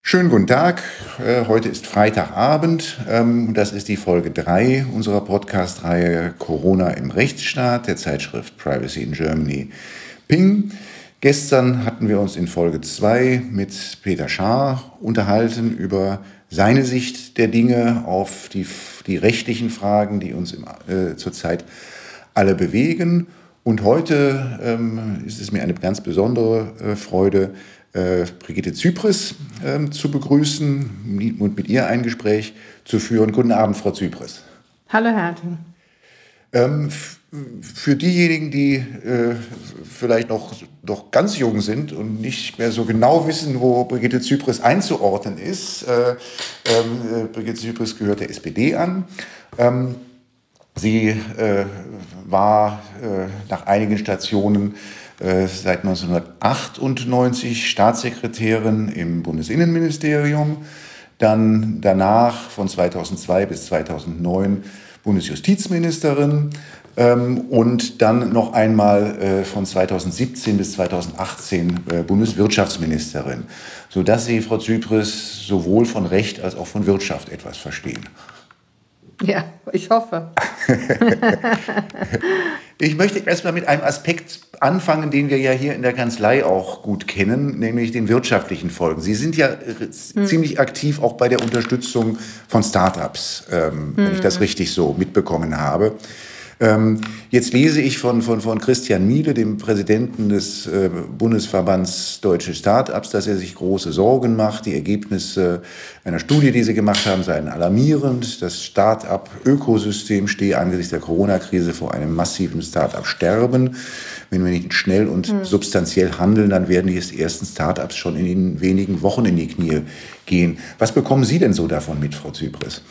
Schönen guten Tag. Heute ist Freitagabend. Das ist die Folge 3 unserer Podcast-Reihe Corona im Rechtsstaat der Zeitschrift Privacy in Germany Ping. Gestern hatten wir uns in Folge 2 mit Peter Schaar unterhalten über seine Sicht der Dinge auf die rechtlichen Fragen, die uns zurzeit alle bewegen. Und heute ist es mir eine ganz besondere Freude, Brigitte Zypris zu begrüßen und mit ihr ein Gespräch zu führen. Guten Abend, Frau Zypris. Hallo, Herr Harting. Für diejenigen, die vielleicht noch ganz jung sind und nicht mehr so genau wissen, wo Brigitte Zypris einzuordnen ist, Brigitte Zypris gehört der SPD an. Sie war nach einigen Stationen seit 1998 Staatssekretärin im Bundesinnenministerium, dann danach von 2002 bis 2009 Bundesjustizministerin und dann noch einmal von 2017 bis 2018 Bundeswirtschaftsministerin, sodass Sie, Frau Zypris, sowohl von Recht als auch von Wirtschaft etwas verstehen. Ja, ich hoffe. Ich möchte erstmal mit einem Aspekt anfangen, den wir ja hier in der Kanzlei auch gut kennen, nämlich den wirtschaftlichen Folgen. Sie sind ja ziemlich aktiv auch bei der Unterstützung von Startups, wenn ich das richtig so mitbekommen habe. Jetzt lese ich von Christian Miele, dem Präsidenten des Bundesverbands Deutsche Startups, dass er sich große Sorgen macht. Die Ergebnisse einer Studie, die sie gemacht haben, seien alarmierend. Das Start-up-Ökosystem stehe angesichts der Corona-Krise vor einem massiven Start-up-Sterben. Wenn wir nicht schnell und substanziell handeln, dann werden die ersten Start-ups schon in wenigen Wochen in die Knie gehen. Was bekommen Sie denn so davon mit, Frau Zypris?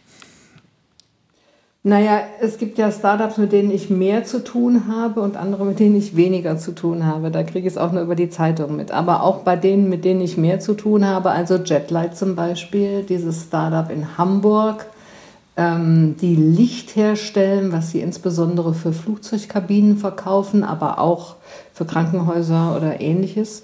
Naja, es gibt ja Startups, mit denen ich mehr zu tun habe und andere, mit denen ich weniger zu tun habe. Da kriege ich es auch nur über die Zeitung mit. Aber auch bei denen, mit denen ich mehr zu tun habe, also Jetlight zum Beispiel, dieses Startup in Hamburg, die Licht herstellen, was sie insbesondere für Flugzeugkabinen verkaufen, aber auch für Krankenhäuser oder Ähnliches.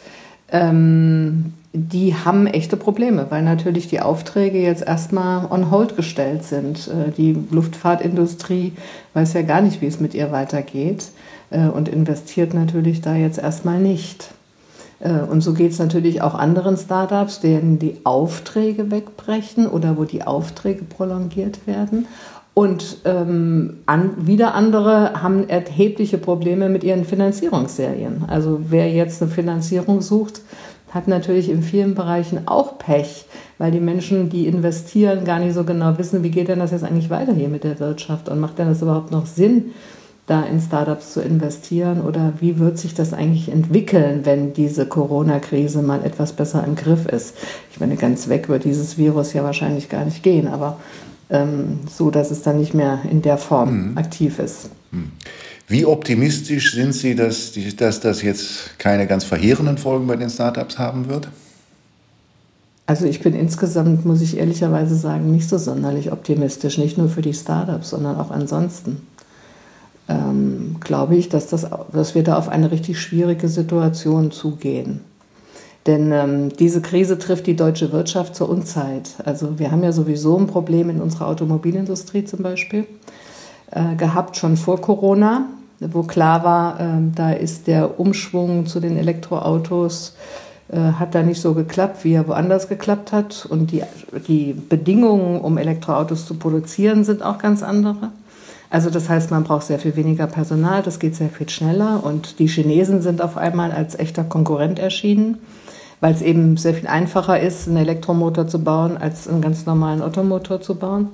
Die haben echte Probleme, weil natürlich die Aufträge jetzt erstmal on hold gestellt sind. Die Luftfahrtindustrie weiß ja gar nicht, wie es mit ihr weitergeht und investiert natürlich da jetzt erstmal nicht. Und so geht es natürlich auch anderen Startups, denen die Aufträge wegbrechen oder wo die Aufträge prolongiert werden. Und wieder andere haben erhebliche Probleme mit ihren Finanzierungsserien. Also wer jetzt eine Finanzierung sucht, hat natürlich in vielen Bereichen auch Pech, weil die Menschen, die investieren, gar nicht so genau wissen, wie geht denn das jetzt eigentlich weiter hier mit der Wirtschaft und macht denn das überhaupt noch Sinn, da in Startups zu investieren oder wie wird sich das eigentlich entwickeln, wenn diese Corona-Krise mal etwas besser im Griff ist. Ich meine, ganz weg wird dieses Virus ja wahrscheinlich gar nicht gehen, aber so, dass es dann nicht mehr in der Form aktiv ist. Wie optimistisch sind Sie, dass das jetzt keine ganz verheerenden Folgen bei den Startups haben wird? Also ich bin insgesamt, muss ich ehrlicherweise sagen, nicht so sonderlich optimistisch, nicht nur für die Startups, sondern auch ansonsten. Glaube ich, dass wir da auf eine richtig schwierige Situation zugehen. Denn diese Krise trifft die deutsche Wirtschaft zur Unzeit. Also wir haben ja sowieso ein Problem in unserer Automobilindustrie zum Beispiel gehabt, schon vor Corona, wo klar war, da ist der Umschwung zu den Elektroautos, hat da nicht so geklappt, wie er woanders geklappt hat. Und die Bedingungen, um Elektroautos zu produzieren, sind auch ganz andere. Also das heißt, man braucht sehr viel weniger Personal, das geht sehr viel schneller. Und die Chinesen sind auf einmal als echter Konkurrent erschienen, weil es eben sehr viel einfacher ist, einen Elektromotor zu bauen, als einen ganz normalen Ottomotor zu bauen.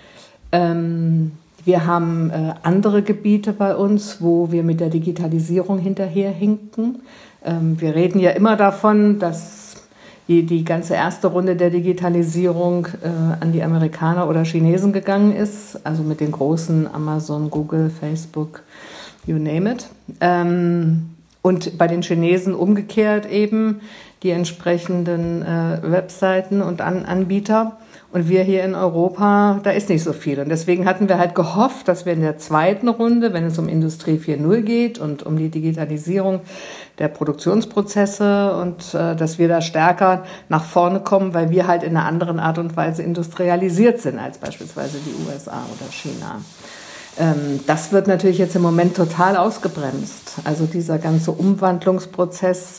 Wir haben andere Gebiete bei uns, wo wir mit der Digitalisierung hinterherhinken. Wir reden ja immer davon, dass die ganze erste Runde der Digitalisierung an die Amerikaner oder Chinesen gegangen ist, also mit den großen Amazon, Google, Facebook, you name it. Und bei den Chinesen umgekehrt eben die entsprechenden Webseiten und Anbieter. Und wir hier in Europa, da ist nicht so viel. Und deswegen hatten wir halt gehofft, dass wir in der zweiten Runde, wenn es um Industrie 4.0 geht und um die Digitalisierung der Produktionsprozesse und dass wir da stärker nach vorne kommen, weil wir halt in einer anderen Art und Weise industrialisiert sind als beispielsweise die USA oder China. Das wird natürlich jetzt im Moment total ausgebremst. Also dieser ganze Umwandlungsprozess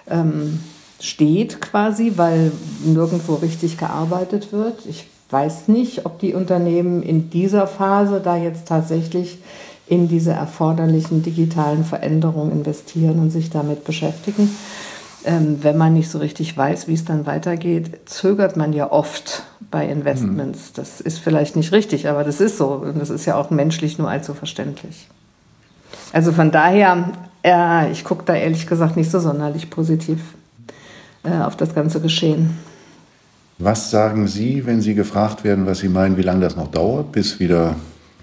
steht quasi, weil nirgendwo richtig gearbeitet wird. Ich weiß nicht, ob die Unternehmen in dieser Phase da jetzt tatsächlich in diese erforderlichen digitalen Veränderungen investieren und sich damit beschäftigen. Wenn man nicht so richtig weiß, wie es dann weitergeht, zögert man ja oft bei Investments. Das ist vielleicht nicht richtig, aber das ist so. Und das ist ja auch menschlich nur allzu verständlich. Also von daher, ich gucke da ehrlich gesagt nicht so sonderlich positiv auf das ganze Geschehen. Was sagen Sie, wenn Sie gefragt werden, was Sie meinen, wie lange das noch dauert, bis wieder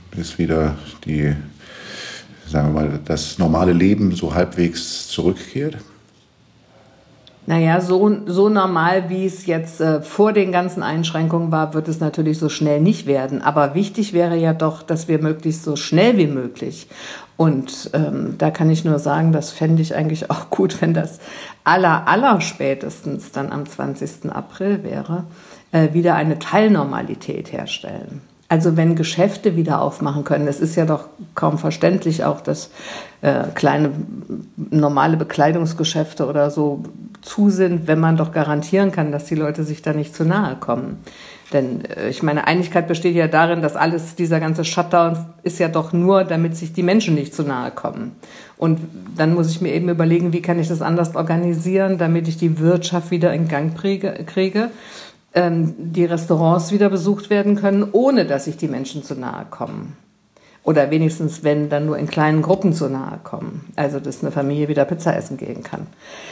die, sagen wir mal, das normale Leben so halbwegs zurückkehrt? Naja, so normal, wie es jetzt vor den ganzen Einschränkungen war, wird es natürlich so schnell nicht werden. Aber wichtig wäre ja doch, dass wir möglichst so schnell wie möglich. Und da kann ich nur sagen, das fände ich eigentlich auch gut, wenn das allerspätestens dann am 20. April wäre, wieder eine Teilnormalität herstellen. Also wenn Geschäfte wieder aufmachen können, es ist ja doch kaum verständlich auch, dass kleine normale Bekleidungsgeschäfte oder so zu sind, wenn man doch garantieren kann, dass die Leute sich da nicht zu nahe kommen. Denn ich meine, Einigkeit besteht ja darin, dass dieser ganze Shutdown ist ja doch nur, damit sich die Menschen nicht zu nahe kommen. Und dann muss ich mir eben überlegen, wie kann ich das anders organisieren, damit ich die Wirtschaft wieder in Gang kriege, die Restaurants wieder besucht werden können, ohne dass sich die Menschen zu nahe kommen. Oder wenigstens, wenn, dann nur in kleinen Gruppen zu nahe kommen. Also, dass eine Familie wieder Pizza essen gehen kann.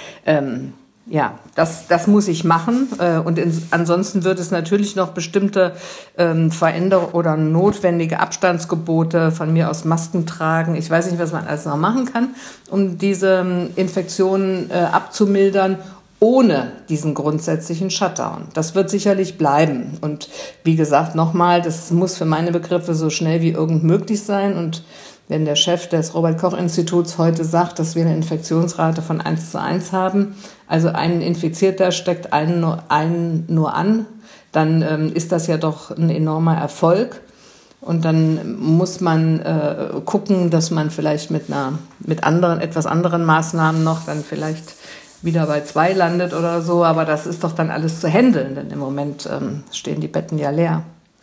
Ja, das muss ich machen. Und ansonsten wird es natürlich noch bestimmte Veränderungen oder notwendige Abstandsgebote, von mir aus Masken tragen. Ich weiß nicht, was man alles noch machen kann, um diese Infektionen abzumildern, ohne diesen grundsätzlichen Shutdown. Das wird sicherlich bleiben. Und wie gesagt, nochmal, das muss für meine Begriffe so schnell wie irgend möglich sein. Und wenn der Chef des Robert-Koch-Instituts heute sagt, dass wir eine Infektionsrate von 1:1 haben, also ein Infizierter steckt einen nur an, dann ist das ja doch ein enormer Erfolg. Und dann muss man gucken, dass man vielleicht mit etwas anderen Maßnahmen noch dann vielleicht wieder bei 2 landet oder so. Aber das ist doch dann alles zu handeln, denn im Moment stehen die Betten ja leer.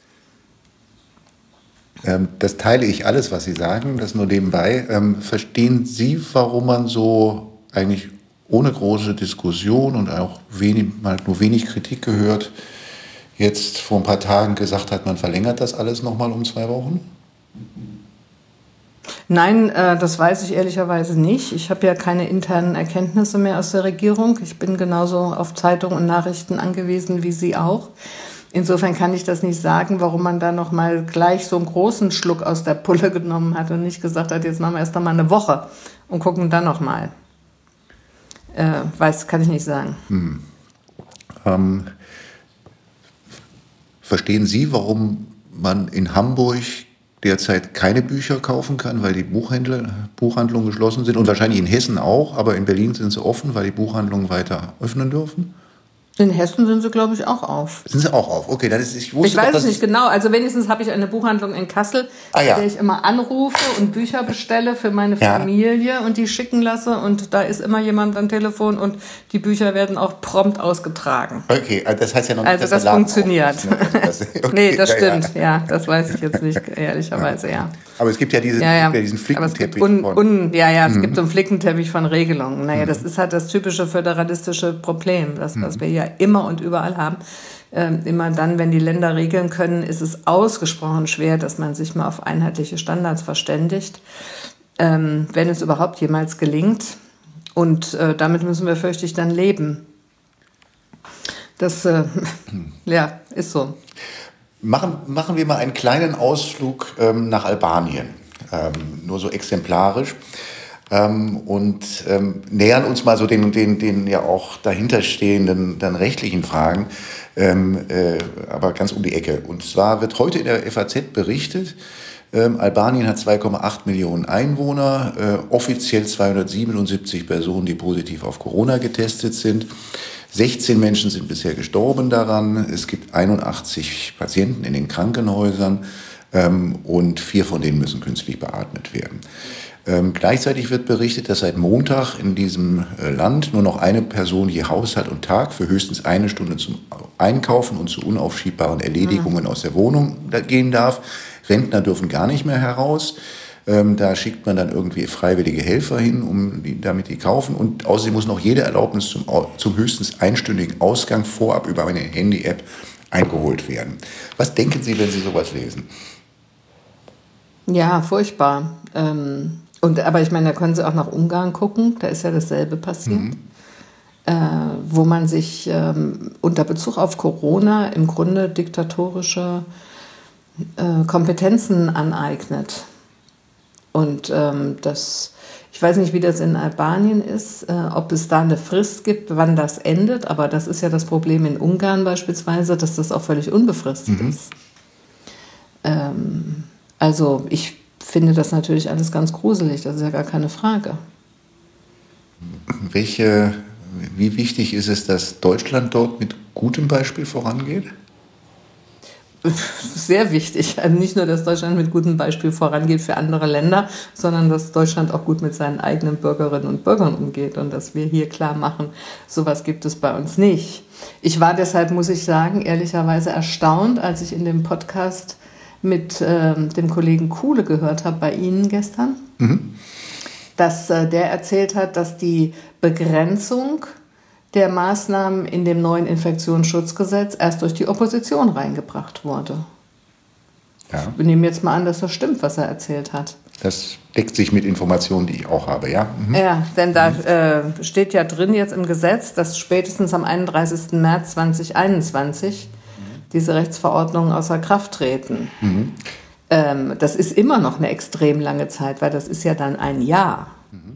Das teile ich alles, was Sie sagen, das nur nebenbei. Verstehen Sie, warum man so eigentlich ohne große Diskussion und auch nur wenig Kritik gehört, jetzt vor ein paar Tagen gesagt hat, man verlängert das alles nochmal um 2 Wochen? Nein, das weiß ich ehrlicherweise nicht. Ich habe ja keine internen Erkenntnisse mehr aus der Regierung. Ich bin genauso auf Zeitungen und Nachrichten angewiesen wie Sie auch. Insofern kann ich das nicht sagen, warum man da noch mal gleich so einen großen Schluck aus der Pulle genommen hat und nicht gesagt hat, jetzt machen wir erst noch mal eine Woche und gucken dann noch mal. Kann ich nicht sagen. Verstehen Sie, warum man in Hamburg derzeit keine Bücher kaufen kann, weil die Buchhandlungen geschlossen sind und wahrscheinlich in Hessen auch, aber in Berlin sind sie offen, weil die Buchhandlungen weiter öffnen dürfen? In Hessen sind sie, glaube ich, auch auf. Sind sie auch auf? Okay, ich weiß es nicht genau. Also wenigstens habe ich eine Buchhandlung in Kassel, bei der ich immer anrufe und Bücher bestelle für meine Familie und die schicken lasse. Und da ist immer jemand am Telefon und die Bücher werden auch prompt ausgetragen. Okay, das heißt ja noch nicht, dass das funktioniert. Nee, das stimmt. Ja, das weiß ich jetzt nicht, ehrlicherweise, ja. Aber es gibt ja diesen Flickenteppich. Es gibt so einen Flickenteppich von Regelungen. Naja, das ist halt das typische föderalistische Problem, was wir ja immer und überall haben. Immer dann, wenn die Länder regeln können, ist es ausgesprochen schwer, dass man sich mal auf einheitliche Standards verständigt, wenn es überhaupt jemals gelingt. Und damit müssen wir, fürchte ich, dann leben. Das ist so. Machen wir mal einen kleinen Ausflug nach Albanien, nur so exemplarisch. und nähern uns mal so den ja auch dahinterstehenden dann rechtlichen Fragen, aber ganz um die Ecke. Und zwar wird heute in der FAZ berichtet, Albanien hat 2,8 Millionen Einwohner, offiziell 277 Personen, die positiv auf Corona getestet sind. 16 Menschen sind bisher gestorben daran. Es gibt 81 Patienten in den Krankenhäusern und 4 von denen müssen künstlich beatmet werden. Gleichzeitig wird berichtet, dass seit Montag in diesem Land nur noch eine Person je Haushalt und Tag für höchstens 1 Stunde zum Einkaufen und zu unaufschiebbaren Erledigungen aus der Wohnung gehen darf. Rentner dürfen gar nicht mehr heraus. Da schickt man dann irgendwie freiwillige Helfer hin, damit die kaufen. Und außerdem muss noch jede Erlaubnis zum höchstens einstündigen Ausgang vorab über eine Handy-App eingeholt werden. Was denken Sie, wenn Sie sowas lesen? Ja, furchtbar. Aber ich meine, da können Sie auch nach Ungarn gucken. Da ist ja dasselbe passiert. Wo man sich unter Bezug auf Corona im Grunde diktatorische Kompetenzen aneignet. Und ich weiß nicht, wie das in Albanien ist, ob es da eine Frist gibt, wann das endet, aber das ist ja das Problem in Ungarn beispielsweise, dass das auch völlig unbefristet ist. Also ich finde das natürlich alles ganz gruselig, das ist ja gar keine Frage. Wie wichtig ist es, dass Deutschland dort mit gutem Beispiel vorangeht? Sehr wichtig. Also nicht nur, dass Deutschland mit gutem Beispiel vorangeht für andere Länder, sondern dass Deutschland auch gut mit seinen eigenen Bürgerinnen und Bürgern umgeht und dass wir hier klar machen, sowas gibt es bei uns nicht. Ich war deshalb, muss ich sagen, ehrlicherweise erstaunt, als ich in dem Podcast mit dem Kollegen Kuhle gehört habe bei Ihnen gestern, dass der erzählt hat, dass die Begrenzung der Maßnahmen in dem neuen Infektionsschutzgesetz erst durch die Opposition reingebracht wurde. Ja. Ich nehme jetzt mal an, dass das stimmt, was er erzählt hat. Das deckt sich mit Informationen, die ich auch habe, ja. Ja, denn da steht ja drin jetzt im Gesetz, dass spätestens am 31. März 2021 diese Rechtsverordnungen außer Kraft treten. Das ist immer noch eine extrem lange Zeit, weil das ist ja dann ein Jahr.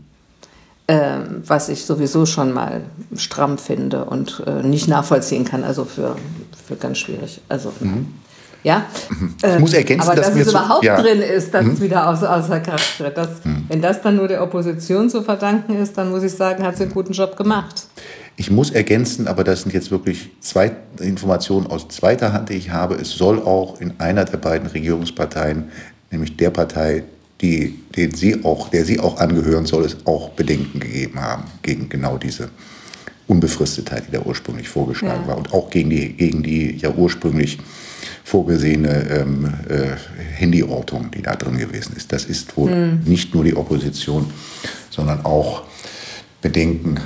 Was ich sowieso schon mal stramm finde und nicht nachvollziehen kann, also für ganz schwierig. Also, ja. Ich muss ergänzen, aber dass es überhaupt drin ist, dass es wieder außer Kraft tritt. Wenn das dann nur der Opposition zu verdanken ist, dann muss ich sagen, hat sie einen guten Job gemacht. Ich muss ergänzen, aber das sind jetzt wirklich Informationen aus zweiter Hand, die ich habe. Es soll auch in einer der beiden Regierungsparteien, nämlich der Partei, der Sie auch angehören soll, es auch Bedenken gegeben haben gegen genau diese Unbefristetheit, die da ursprünglich vorgeschlagen war und auch gegen die ja ursprünglich vorgesehene Handyortung, die da drin gewesen ist. Das ist wohl nicht nur die Opposition, sondern auch Bedenken,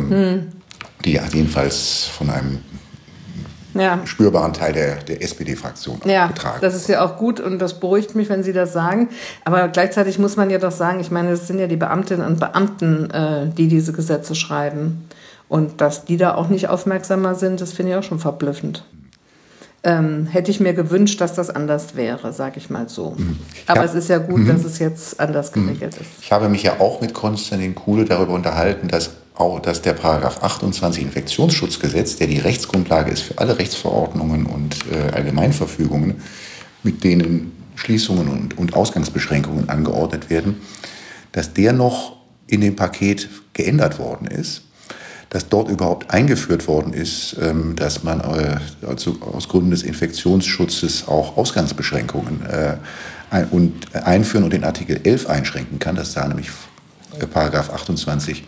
die jedenfalls von einem spürbaren Teil der SPD-Fraktion getragen. Ja, das ist ja auch gut und das beruhigt mich, wenn Sie das sagen. Aber gleichzeitig muss man ja doch sagen, ich meine, es sind ja die Beamtinnen und Beamten, die diese Gesetze schreiben. Und dass die da auch nicht aufmerksamer sind, das finde ich auch schon verblüffend. Hätte ich mir gewünscht, dass das anders wäre, sage ich mal so. Aber es ist ja gut, dass es jetzt anders geregelt ist. Ich habe mich ja auch mit Konstantin Kuhle darüber unterhalten, dass der Paragraph 28 Infektionsschutzgesetz, der die Rechtsgrundlage ist für alle Rechtsverordnungen und Allgemeinverfügungen, mit denen Schließungen und Ausgangsbeschränkungen angeordnet werden, dass der noch in dem Paket geändert worden ist, dass dort überhaupt eingeführt worden ist, dass man aus Gründen des Infektionsschutzes auch Ausgangsbeschränkungen einführen und den Artikel 11 einschränken kann. Das sah nämlich Paragraph 28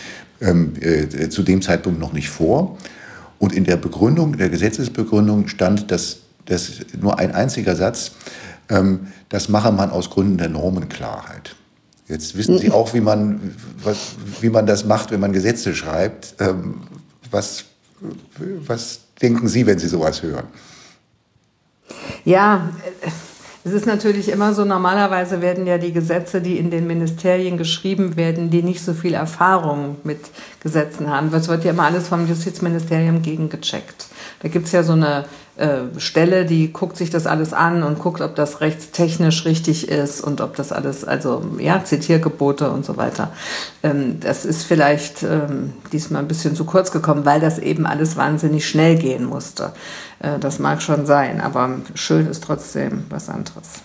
zu dem Zeitpunkt noch nicht vor. Und in der Gesetzesbegründung stand, dass nur ein einziger Satz, das mache man aus Gründen der Normenklarheit. Jetzt wissen Sie auch, wie man das macht, wenn man Gesetze schreibt. Was denken Sie, wenn Sie sowas hören? Ja, es ist natürlich immer so, normalerweise werden ja die Gesetze, die in den Ministerien geschrieben werden, die nicht so viel Erfahrung mit Gesetzen haben. Das wird ja immer alles vom Justizministerium gegengecheckt. Da gibt es ja so eine Stelle, die guckt sich das alles an und guckt, ob das rechtstechnisch richtig ist und ob das alles, also ja, Zitiergebote und so weiter. Das ist vielleicht diesmal ein bisschen zu kurz gekommen, weil das eben alles wahnsinnig schnell gehen musste. Das mag schon sein, aber schön ist trotzdem was anderes.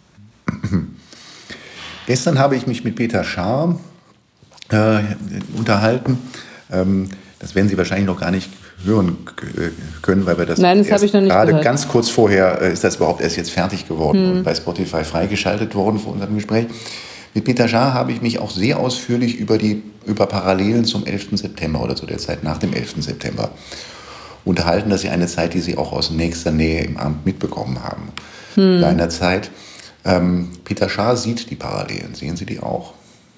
Gestern habe ich mich mit Peter Schaar unterhalten. Das werden Sie wahrscheinlich noch gar nicht hören können, weil wir das, Nein, das habe ich noch nicht gerade gehört. ganz kurz vorher ist das überhaupt erst jetzt fertig geworden und bei Spotify freigeschaltet worden vor unserem Gespräch. Mit Peter Schaar habe ich mich auch sehr ausführlich über Parallelen zum 11. September oder zu der Zeit nach dem 11. September unterhalten. Das ist ja eine Zeit, die Sie auch aus nächster Nähe im Amt mitbekommen haben. Seinerzeit. Peter Schaar sieht die Parallelen. Sehen Sie die auch?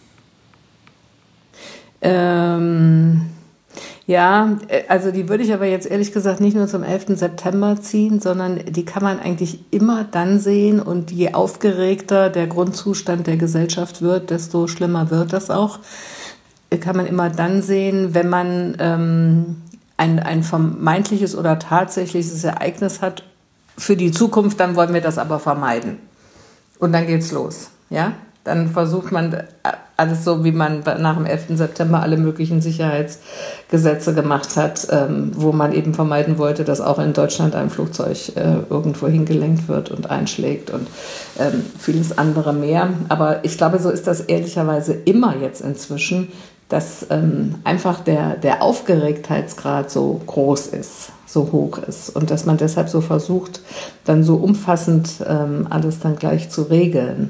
Ja, also die würde ich aber jetzt ehrlich gesagt nicht nur zum 11. September ziehen, sondern die kann man eigentlich immer dann sehen und je aufgeregter der Grundzustand der Gesellschaft wird, desto schlimmer wird das auch. Kann man immer dann sehen, wenn man ein vermeintliches oder tatsächliches Ereignis hat für die Zukunft, dann wollen wir das aber vermeiden. Und dann geht's los, ja? Dann versucht man alles so, wie man nach dem 11. September alle möglichen Sicherheitsgesetze gemacht hat, wo man eben vermeiden wollte, dass auch in Deutschland ein Flugzeug irgendwo hingelenkt wird und einschlägt und vieles andere mehr. Aber ich glaube, so ist das ehrlicherweise immer jetzt inzwischen, dass einfach der Aufgeregtheitsgrad so groß ist, so hoch ist und dass man deshalb so versucht, dann so umfassend alles dann gleich zu regeln.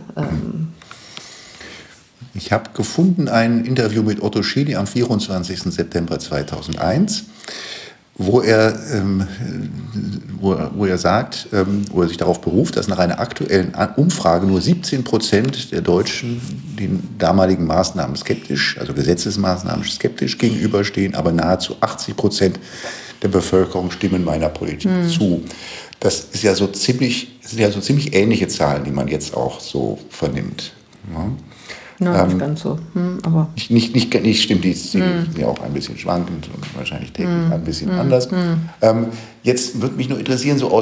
Ich habe gefunden ein Interview mit Otto Schily am 24. September 2001, wo er sagt, wo er sich darauf beruft, dass nach einer aktuellen Umfrage nur 17% der Deutschen den damaligen Maßnahmen skeptisch, also Gesetzesmaßnahmen skeptisch gegenüberstehen, aber nahezu 80% der Bevölkerung stimmen meiner Politik zu. Das ist ja so ziemlich ähnliche Zahlen, die man jetzt auch so vernimmt. Ja. Nicht ganz so, aber... Nicht stimmt, die sind ja auch ein bisschen schwankend und wahrscheinlich täglich ein bisschen anders. Jetzt würde mich nur interessieren, so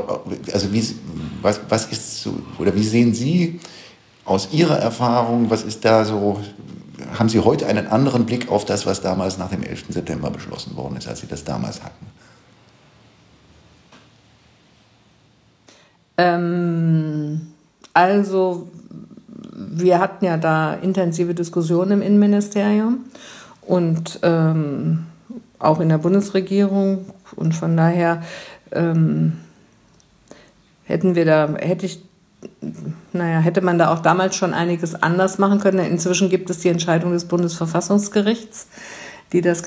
was ist so, oder wie sehen Sie aus Ihrer Erfahrung, was ist da so, haben Sie heute einen anderen Blick auf das, was damals nach dem 11. September beschlossen worden ist, als Sie das damals hatten? Also... Wir hatten ja da intensive Diskussionen im Innenministerium und auch in der Bundesregierung. Und von daher hätte man da auch damals schon einiges anders machen können. Inzwischen gibt es die Entscheidung des Bundesverfassungsgerichts, die das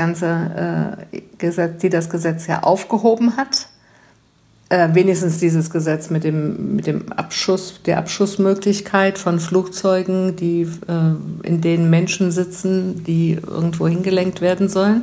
Gesetz ja aufgehoben hat. Wenigstens dieses Gesetz mit dem Abschuss, der Abschussmöglichkeit von Flugzeugen, in denen Menschen sitzen, die irgendwo hingelenkt werden sollen.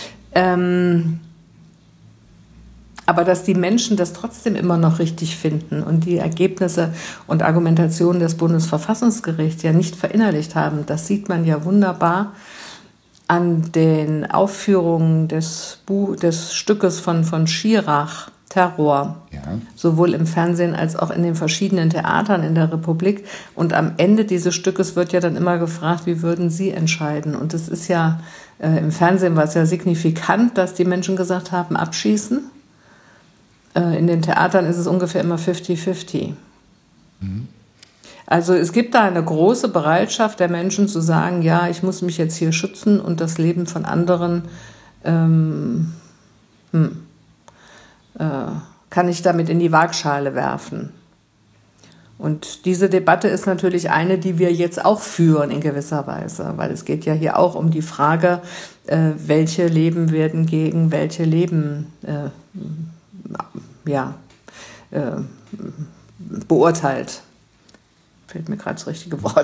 Aber dass die Menschen das trotzdem immer noch richtig finden und die Ergebnisse und Argumentationen des Bundesverfassungsgerichts ja nicht verinnerlicht haben, das sieht man ja wunderbar an den Aufführungen des Stückes von Schirach, Terror, ja. Sowohl im Fernsehen als auch in den verschiedenen Theatern in der Republik. Und am Ende dieses Stückes wird ja dann immer gefragt, wie würden Sie entscheiden? Und es ist ja, im Fernsehen war es ja signifikant, dass die Menschen gesagt haben, abschießen. In den Theatern ist es ungefähr immer 50-50. Also es gibt da eine große Bereitschaft der Menschen zu sagen, ja, ich muss mich jetzt hier schützen und das Leben von anderen kann ich damit in die Waagschale werfen. Und diese Debatte ist natürlich eine, die wir jetzt auch führen in gewisser Weise, weil es geht ja hier auch um die Frage, welche Leben werden gegen welche Leben beurteilt. Fällt mir gerade das richtige Wort.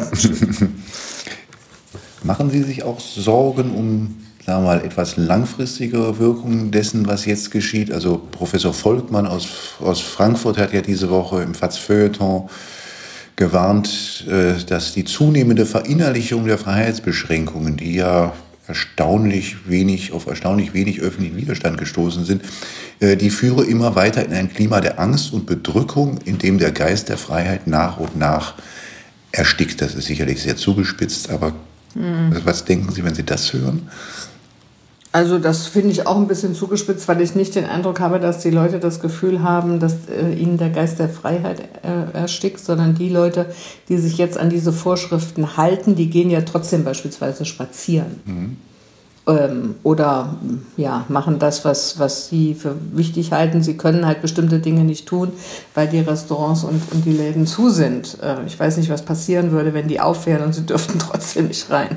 Machen Sie sich auch Sorgen um, sagen wir mal, etwas langfristigere Wirkungen dessen, was jetzt geschieht? Also Professor Volkmann aus Frankfurt hat ja diese Woche im FAZ-Feuilleton gewarnt, dass die zunehmende Verinnerlichung der Freiheitsbeschränkungen, die ja erstaunlich wenig öffentlichen Widerstand gestoßen sind, die führe immer weiter in ein Klima der Angst und Bedrückung, in dem der Geist der Freiheit nach und nach erstickt. Das ist sicherlich sehr zugespitzt, aber was denken Sie, wenn Sie das hören? Also das finde ich auch ein bisschen zugespitzt, weil ich nicht den Eindruck habe, dass die Leute das Gefühl haben, dass ihnen der Geist der Freiheit erstickt, sondern die Leute, die sich jetzt an diese Vorschriften halten, die gehen ja trotzdem beispielsweise spazieren. Oder ja, machen das, was sie für wichtig halten. Sie können halt bestimmte Dinge nicht tun, weil die Restaurants und die Läden zu sind. Ich weiß nicht, was passieren würde, wenn die aufhören und sie dürften trotzdem nicht rein.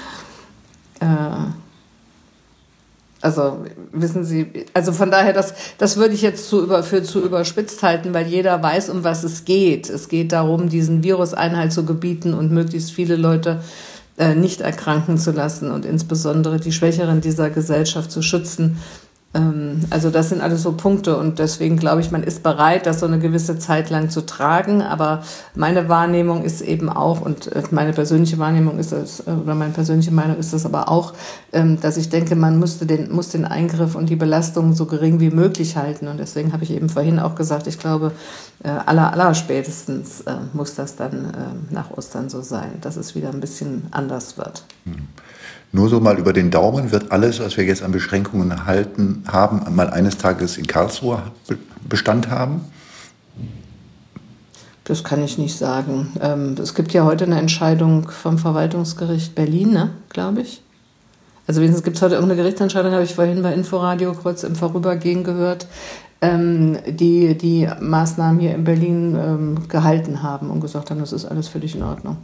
Also wissen Sie, also von daher, das würde ich jetzt für zu überspitzt halten, weil jeder weiß, um was es geht. Es geht darum, diesen Virus Einhalt zu gebieten und möglichst viele Leute nicht erkranken zu lassen und insbesondere die Schwächeren dieser Gesellschaft zu schützen. Also das sind alles so Punkte und deswegen glaube ich, man ist bereit, das so eine gewisse Zeit lang zu tragen, aber meine Wahrnehmung ist eben auch, und meine persönliche Wahrnehmung ist das, oder meine persönliche Meinung ist das aber auch, dass ich denke, man muss den Eingriff und die Belastung so gering wie möglich halten und deswegen habe ich eben vorhin auch gesagt, ich glaube, allerspätestens muss das dann nach Ostern so sein, dass es wieder ein bisschen anders wird. Nur so mal über den Daumen, wird alles, was wir jetzt an Beschränkungen haben, mal eines Tages in Karlsruhe Bestand haben? Das kann ich nicht sagen. Es gibt ja heute eine Entscheidung vom Verwaltungsgericht Berlin, ne, glaube ich. Also wenigstens gibt es heute irgendeine Gerichtsentscheidung, habe ich vorhin bei Inforadio kurz im Vorübergehen gehört, die Maßnahmen hier in Berlin gehalten haben und gesagt haben, das ist alles völlig in Ordnung.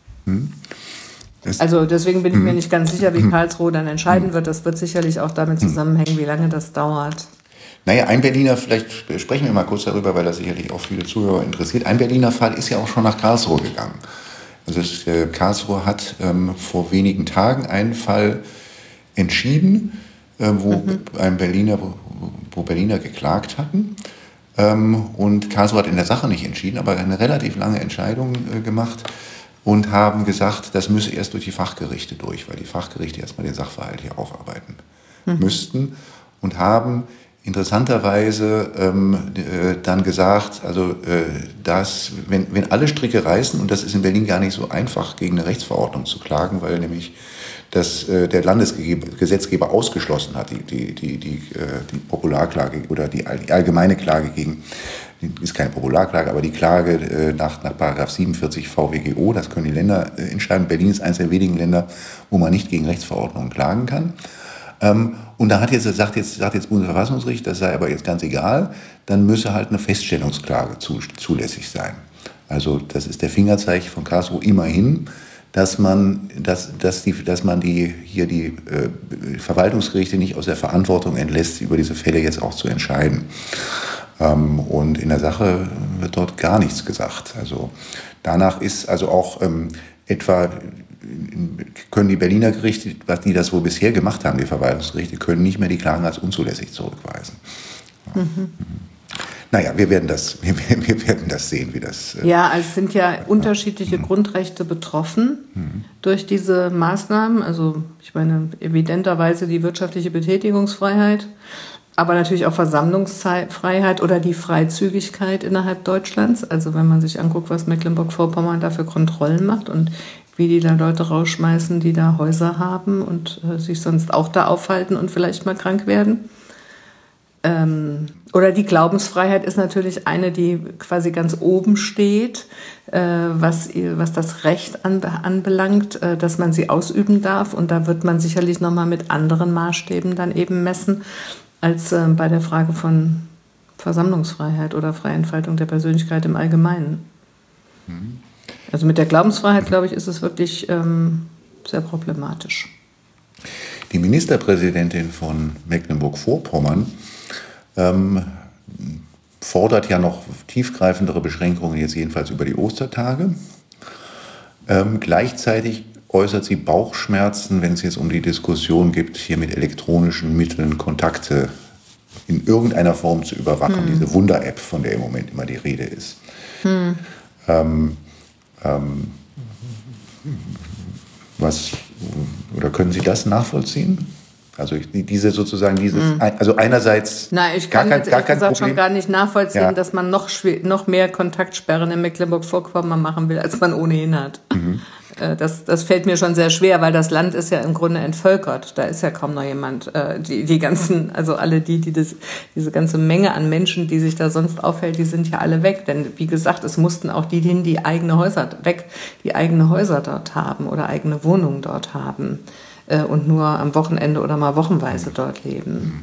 Also deswegen bin ich mir nicht ganz sicher, wie Karlsruhe dann entscheiden wird. Das wird sicherlich auch damit zusammenhängen, wie lange das dauert. Naja, ein Berliner, vielleicht sprechen wir mal kurz darüber, weil das sicherlich auch viele Zuhörer interessiert. Ein Berliner Fall ist ja auch schon nach Karlsruhe gegangen. Also Karlsruhe hat vor wenigen Tagen einen Fall entschieden, wo Berliner geklagt hatten. Und Karlsruhe hat in der Sache nicht entschieden, aber eine relativ lange Entscheidung gemacht. Und haben gesagt, das müsse erst durch die Fachgerichte durch, weil die Fachgerichte erstmal den Sachverhalt hier aufarbeiten müssten. Und haben interessanterweise dann gesagt, also dass, wenn alle Stricke reißen, und das ist in Berlin gar nicht so einfach, gegen eine Rechtsverordnung zu klagen, weil nämlich der Landesgesetzgeber ausgeschlossen hat, die Popularklage oder die allgemeine Klage gegen, ist keine Popularklage, aber die Klage nach § 47 VWGO, das können die Länder entscheiden. Berlin ist eines der wenigen Länder, wo man nicht gegen Rechtsverordnungen klagen kann. Und da sagt jetzt Bundesverfassungsgericht, das sei aber jetzt ganz egal, dann müsse halt eine Feststellungsklage zulässig sein. Also das ist der Fingerzeig von Karlsruhe immerhin, dass man die Verwaltungsgerichte nicht aus der Verantwortung entlässt, über diese Fälle jetzt auch zu entscheiden. Und in der Sache wird dort gar nichts gesagt. Also danach ist also auch etwa können die Berliner Gerichte, die das wohl bisher gemacht haben, die Verwaltungsgerichte, können nicht mehr die Klagen als unzulässig zurückweisen. Naja, wir werden das sehen, wie das... Ja, es sind ja unterschiedliche Grundrechte betroffen durch diese Maßnahmen. Also ich meine, evidenterweise die wirtschaftliche Betätigungsfreiheit, aber natürlich auch Versammlungsfreiheit oder die Freizügigkeit innerhalb Deutschlands. Also wenn man sich anguckt, was Mecklenburg-Vorpommern da für Kontrollen macht und wie die da Leute rausschmeißen, die da Häuser haben und sich sonst auch da aufhalten und vielleicht mal krank werden. Oder die Glaubensfreiheit ist natürlich eine, die quasi ganz oben steht, was das Recht anbelangt, dass man sie ausüben darf. Und da wird man sicherlich nochmal mit anderen Maßstäben dann eben messen, als bei der Frage von Versammlungsfreiheit oder Freientfaltung der Persönlichkeit im Allgemeinen. Also mit der Glaubensfreiheit, glaube ich, ist es wirklich sehr problematisch. Die Ministerpräsidentin von Mecklenburg-Vorpommern fordert ja noch tiefgreifendere Beschränkungen, jetzt jedenfalls über die Ostertage. Gleichzeitig äußert sie Bauchschmerzen, wenn es jetzt um die Diskussion geht, hier mit elektronischen Mitteln Kontakte in irgendeiner Form zu überwachen. Diese Wunder-App, von der im Moment immer die Rede ist. Was Oder können Sie das nachvollziehen? Also also einerseits Nein, ich kann jetzt ehrlich gesagt Problem. schon gar nicht nachvollziehen, Ja. dass man noch mehr Kontaktsperren in Mecklenburg-Vorpommern machen will, als man ohnehin hat. Das fällt mir schon sehr schwer, weil das Land ist ja im Grunde entvölkert. Da ist ja kaum noch jemand. Die ganzen, also alle diese ganze Menge an Menschen, die sich da sonst aufhält, die sind ja alle weg. Denn wie gesagt, es mussten auch die hin, die eigene Häuser dort haben oder eigene Wohnungen dort haben. Und nur am Wochenende oder mal wochenweise dort leben.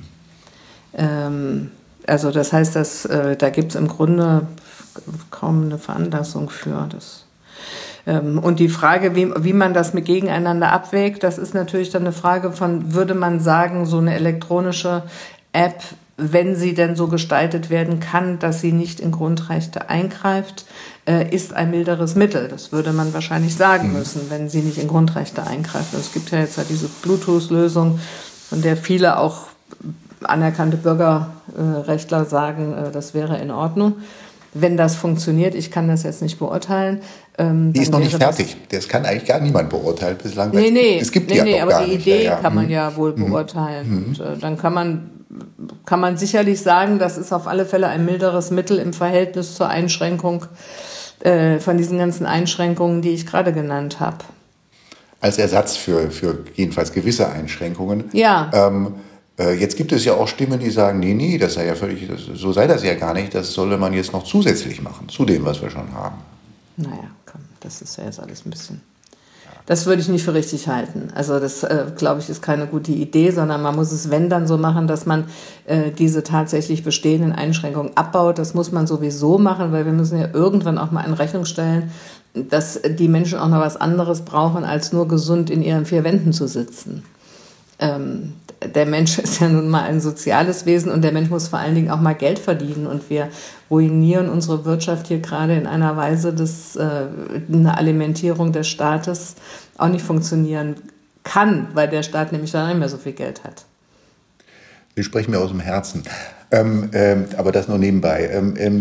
Also das heißt, da gibt es im Grunde kaum eine Veranlassung für das. Und die Frage, wie man das gegeneinander abwägt, das ist natürlich dann eine Frage von, würde man sagen, so eine elektronische App, wenn sie denn so gestaltet werden kann, dass sie nicht in Grundrechte eingreift, ist ein milderes Mittel. Das würde man wahrscheinlich sagen müssen, wenn sie nicht in Grundrechte eingreift. Es gibt ja jetzt diese Bluetooth-Lösung, von der viele auch anerkannte Bürgerrechtler sagen, das wäre in Ordnung. Wenn das funktioniert, ich kann das jetzt nicht beurteilen. Die ist noch nicht fertig. Das kann eigentlich gar niemand beurteilen bislang. Es gibt die ja noch aber gar nicht. Die Idee kann man ja wohl beurteilen. Und dann kann man sicherlich sagen, das ist auf alle Fälle ein milderes Mittel im Verhältnis zur Einschränkung von diesen ganzen Einschränkungen, die ich gerade genannt habe. Als Ersatz für jedenfalls gewisse Einschränkungen. Ja. Jetzt gibt es ja auch Stimmen, die sagen, nee, das sei ja so sei das ja gar nicht, das solle man jetzt noch zusätzlich machen, zu dem, was wir schon haben. Naja, komm, das ist ja jetzt alles ein bisschen... Das würde ich nicht für richtig halten. Also das, glaube ich, ist keine gute Idee, sondern man muss es, wenn, dann so machen, dass man diese tatsächlich bestehenden Einschränkungen abbaut. Das muss man sowieso machen, weil wir müssen ja irgendwann auch mal in Rechnung stellen, dass die Menschen auch noch was anderes brauchen, als nur gesund in ihren vier Wänden zu sitzen. Der Mensch ist ja nun mal ein soziales Wesen und der Mensch muss vor allen Dingen auch mal Geld verdienen. Und wir ruinieren unsere Wirtschaft hier gerade in einer Weise, dass eine Alimentierung des Staates auch nicht funktionieren kann, weil der Staat nämlich dann nicht mehr so viel Geld hat. Sie sprechen mir aus dem Herzen. Aber das nur nebenbei.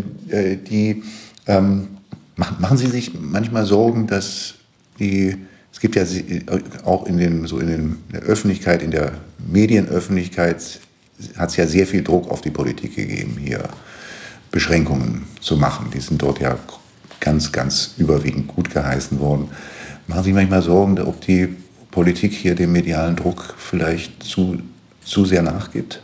Machen Sie sich manchmal Sorgen, dass es gibt ja auch in der Öffentlichkeit, in der Medienöffentlichkeit, hat es ja sehr viel Druck auf die Politik gegeben, hier Beschränkungen zu machen. Die sind dort ja ganz, ganz überwiegend gut geheißen worden. Machen Sie sich manchmal Sorgen, ob die Politik hier dem medialen Druck vielleicht zu sehr nachgibt?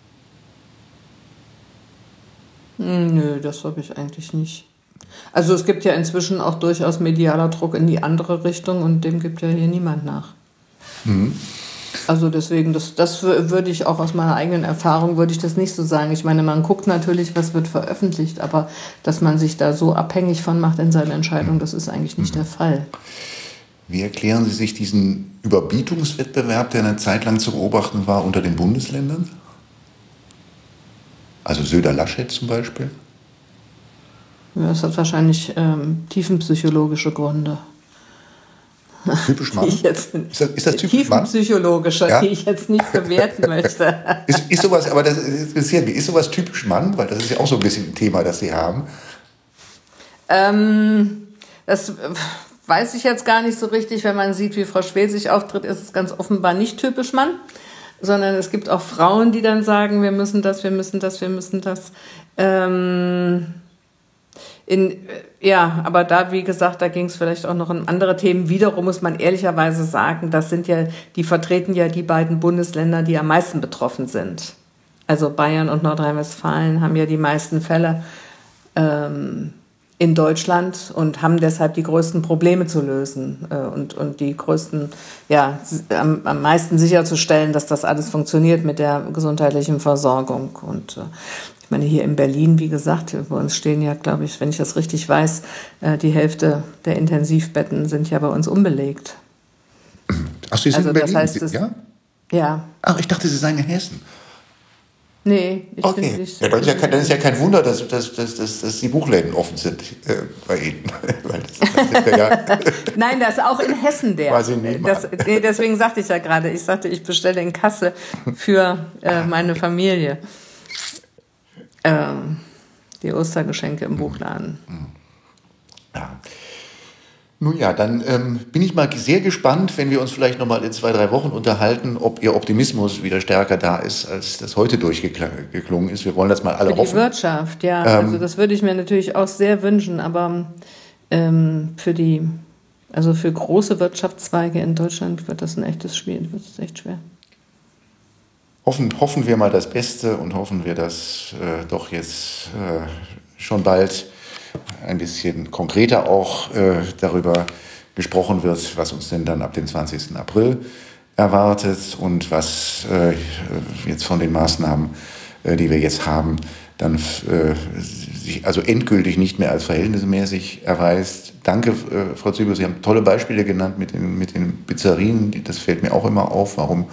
Nö, das habe ich eigentlich nicht. Also es gibt ja inzwischen auch durchaus medialer Druck in die andere Richtung und dem gibt ja hier niemand nach. Also deswegen, das würde ich auch aus meiner eigenen Erfahrung, würde ich das nicht so sagen. Ich meine, man guckt natürlich, was wird veröffentlicht, aber dass man sich da so abhängig von macht in seinen Entscheidungen, das ist eigentlich nicht der Fall. Wie erklären Sie sich diesen Überbietungswettbewerb, der eine Zeit lang zu beobachten war unter den Bundesländern? Also Söder-Laschet zum Beispiel? Ja, das hat wahrscheinlich tiefenpsychologische Gründe. Typisch Mann? Ist das typisch Mann? Tiefenpsychologische, ja? Die ich jetzt nicht bewerten möchte. Ist sowas, aber das interessiert mich, ist sowas typisch Mann? Weil das ist ja auch so ein bisschen ein Thema, das Sie haben. Das weiß ich jetzt gar nicht so richtig. Wenn man sieht, wie Frau Schwesig auftritt, ist es ganz offenbar nicht typisch Mann. Sondern es gibt auch Frauen, die dann sagen, wir müssen das, wir müssen das, wir müssen das. Ja, aber da, wie gesagt, da ging es vielleicht auch noch um andere Themen. Wiederum muss man ehrlicherweise sagen, die vertreten ja die beiden Bundesländer, die am meisten betroffen sind. Also Bayern und Nordrhein-Westfalen haben ja die meisten Fälle in Deutschland und haben deshalb die größten Probleme zu lösen und die größten, ja, am meisten sicherzustellen, dass das alles funktioniert mit der gesundheitlichen Versorgung. Und ich meine, hier in Berlin, wie gesagt, bei uns stehen ja, glaube ich, wenn ich das richtig weiß, die Hälfte der Intensivbetten sind ja bei uns unbelegt. Ach, Sie sind in Berlin? Das heißt, ja. Ach, ich dachte, Sie seien in Hessen. Nee, ich bin nicht. Ja, dann ist ja kein Wunder, dass die Buchläden offen sind bei Ihnen. Nein, das ist auch in Hessen der. Deswegen sagte ich ja gerade, ich bestelle in Kassel für meine Familie die Ostergeschenke im Buchladen. Nun ja, dann bin ich mal sehr gespannt, wenn wir uns vielleicht noch mal in 2-3 Wochen unterhalten, ob Ihr Optimismus wieder stärker da ist, als das heute durchgeklungen ist. Wir wollen das mal alle Für die hoffen. Wirtschaft, ja. Also das würde ich mir natürlich auch sehr wünschen, aber für große Wirtschaftszweige in Deutschland wird das echt schwer. Hoffen wir mal das Beste und hoffen wir, dass doch jetzt schon bald ein bisschen konkreter auch darüber gesprochen wird, was uns denn dann ab dem 20. April erwartet und was jetzt von den Maßnahmen, die wir jetzt haben, dann sich also endgültig nicht mehr als verhältnismäßig erweist. Danke, Frau Züber, Sie haben tolle Beispiele genannt mit den Pizzerien. Das fällt mir auch immer auf. Warum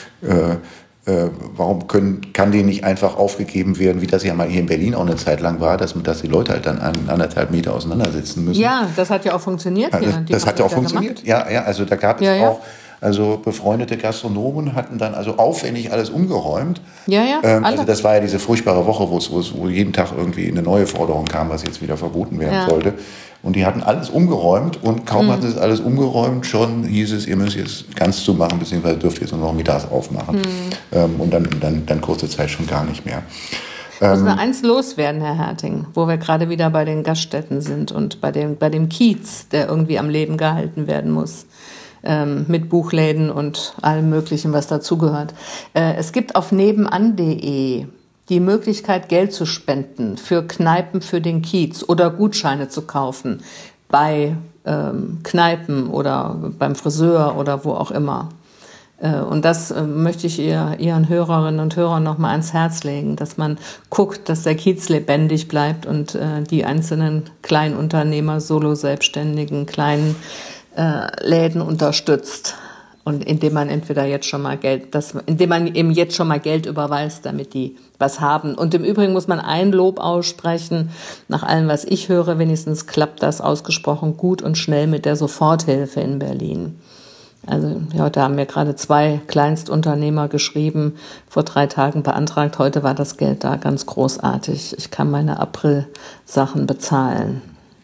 kann die nicht einfach aufgegeben werden, wie das ja mal hier in Berlin auch eine Zeit lang war, dass die Leute halt dann 1,5 Meter auseinandersitzen müssen. Ja, das hat ja auch funktioniert. Also, das hat ja auch funktioniert. Ja, also da gab es auch, also befreundete Gastronomen hatten dann also aufwendig alles umgeräumt. Also das war ja diese furchtbare Woche, wo jeden Tag irgendwie eine neue Forderung kam, was jetzt wieder verboten werden sollte. Und die hatten alles umgeräumt und kaum hatten sie es alles umgeräumt, schon hieß es, ihr müsst jetzt ganz zumachen, beziehungsweise dürft jetzt nur noch mittags aufmachen. Und dann kurze Zeit schon gar nicht mehr. Muss nur eins loswerden, Herr Herting, wo wir gerade wieder bei den Gaststätten sind und bei dem Kiez, der irgendwie am Leben gehalten werden muss. Mit Buchläden und allem Möglichen, was dazugehört. Es gibt auf nebenan.de die Möglichkeit, Geld zu spenden für Kneipen für den Kiez oder Gutscheine zu kaufen bei Kneipen oder beim Friseur oder wo auch immer. Und das möchte ich Ihren Hörerinnen und Hörern noch mal ans Herz legen, dass man guckt, dass der Kiez lebendig bleibt und die einzelnen Kleinunternehmer, Solo-Selbstständigen, kleinen Läden unterstützt. Und indem man entweder jetzt schon mal indem man eben jetzt schon mal Geld überweist, damit die was haben. Und im Übrigen muss man ein Lob aussprechen. Nach allem, was ich höre, wenigstens klappt das ausgesprochen gut und schnell mit der Soforthilfe in Berlin. Also heute haben mir gerade 2 Kleinstunternehmer geschrieben, vor 3 Tagen beantragt. Heute war das Geld da, ganz großartig. Ich kann meine April-Sachen bezahlen.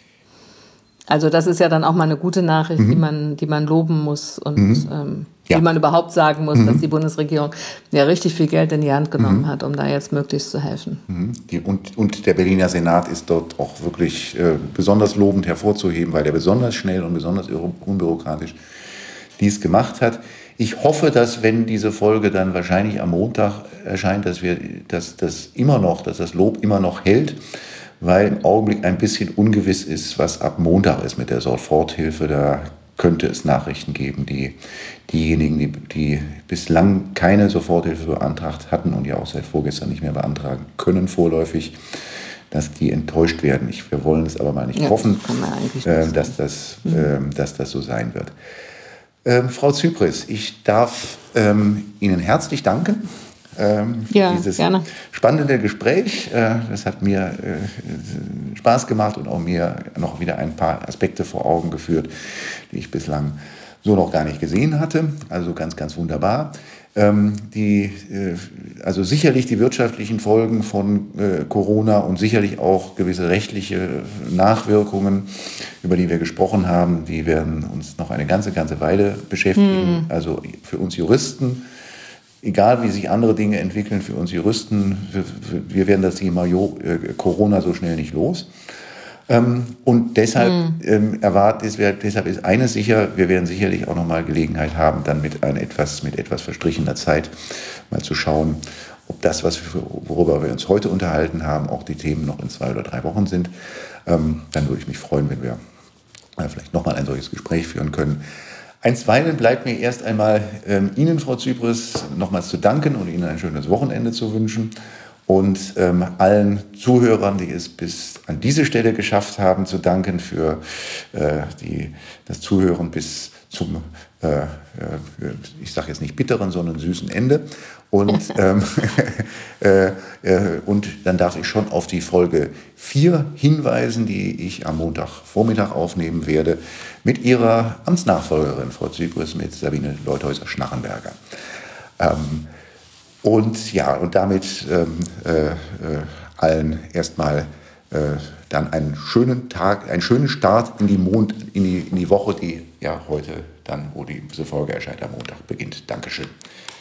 Also das ist ja dann auch mal eine gute Nachricht, die man loben muss und die man überhaupt sagen muss, dass die Bundesregierung ja richtig viel Geld in die Hand genommen hat, um da jetzt möglichst zu helfen. Und der Berliner Senat ist dort auch wirklich besonders lobend hervorzuheben, weil er besonders schnell und besonders unbürokratisch dies gemacht hat. Ich hoffe, dass, wenn diese Folge dann wahrscheinlich am Montag erscheint, dass das Lob immer noch hält, weil im Augenblick ein bisschen ungewiss ist, was ab Montag ist mit der Soforthilfe. Da könnte es Nachrichten geben, diejenigen, die bislang keine Soforthilfe beantragt hatten und ja auch seit vorgestern nicht mehr beantragen können vorläufig, dass die enttäuscht werden. Wir wollen es aber mal nicht hoffen, dass das so sein wird. Frau Zypris, ich darf Ihnen herzlich danken. Dieses gerne. Spannende Gespräch, das hat mir Spaß gemacht und auch mir noch wieder ein paar Aspekte vor Augen geführt, die ich bislang so noch gar nicht gesehen hatte. Also ganz, ganz wunderbar. Also sicherlich die wirtschaftlichen Folgen von Corona und sicherlich auch gewisse rechtliche Nachwirkungen, über die wir gesprochen haben, die werden uns noch eine ganze Weile beschäftigen. Also für uns Juristen, egal wie sich andere Dinge entwickeln, für uns Juristen, wir werden das Thema Corona so schnell nicht los. Und deshalb deshalb ist eines sicher, wir werden sicherlich auch nochmal Gelegenheit haben, dann mit etwas verstrichener Zeit mal zu schauen, ob das, worüber wir uns heute unterhalten haben, auch die Themen noch in 2 oder 3 Wochen sind. Dann würde ich mich freuen, wenn wir vielleicht nochmal ein solches Gespräch führen können. Einstweilen bleibt mir erst einmal Ihnen, Frau Zypris, nochmals zu danken und Ihnen ein schönes Wochenende zu wünschen. Und allen Zuhörern, die es bis an diese Stelle geschafft haben, zu danken für das Zuhören bis zum, ich sage jetzt nicht bitteren, sondern süßen Ende. Und dann darf ich schon auf die Folge 4 hinweisen, die ich am Montagvormittag aufnehmen werde, mit Ihrer Amtsnachfolgerin, Frau Zypris, mit Sabine Leuthäuser-Schnarrenberger. Und damit allen erstmal dann einen schönen Tag, einen schönen Start in die Woche, die ja heute dann, wo diese Folge erscheint, am Montag beginnt. Dankeschön.